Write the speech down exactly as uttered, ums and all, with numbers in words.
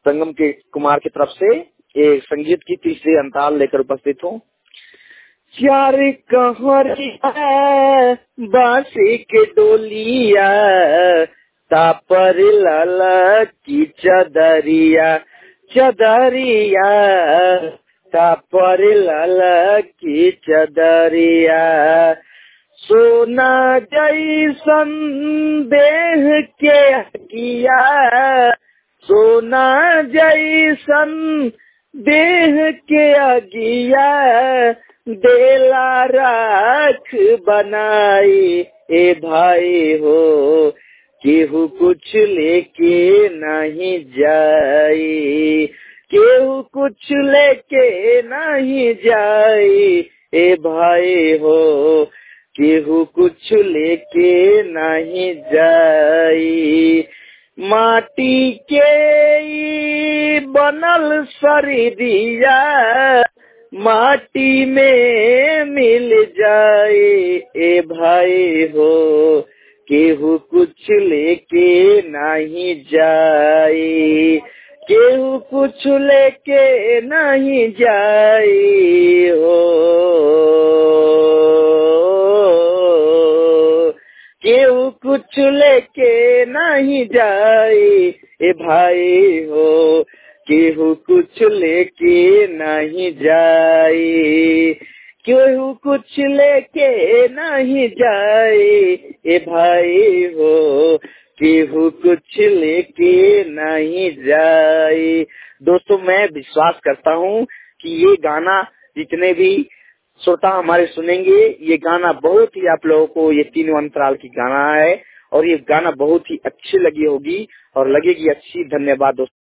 संगम के कुमार की तरफ से एक संगीत की तीसरी अंताल लेकर उपस्थित हूँ। चार कहरिया बांसी के डोलिया तापर लाला की चदरिया चदरिया तापर लाला की चदरिया सोना जैसन देह के किया सोना जैसन देह के अगिया देला राख बनाई ए भाई हो केहू कुछ लेके नहीं जाई केहू कुछ लेके नहीं जाई ए भाई हो केहू कुछ लेके नहीं जाई माटी के बनल शरीरिया माटी में मिल जाए ए भाई हो केहू कुछ लेके नहीं जाए केहू कुछ लेके नहीं जाए हो केहू कुछ लेके नहीं जाए ए भाई हो केहू कुछ लेके नहीं जाए केहू कुछ लेके नहीं जाए ए भाई हो केहू कुछ लेके नहीं जाए। दोस्तों मैं विश्वास करता हूँ कि ये गाना जितने भी श्रोता हमारे सुनेंगे ये गाना बहुत ही आप लोगों को ये तीनों अंतराल की गाना है और ये गाना बहुत ही अच्छी लगी होगी और लगेगी अच्छी। धन्यवाद दोस्तों।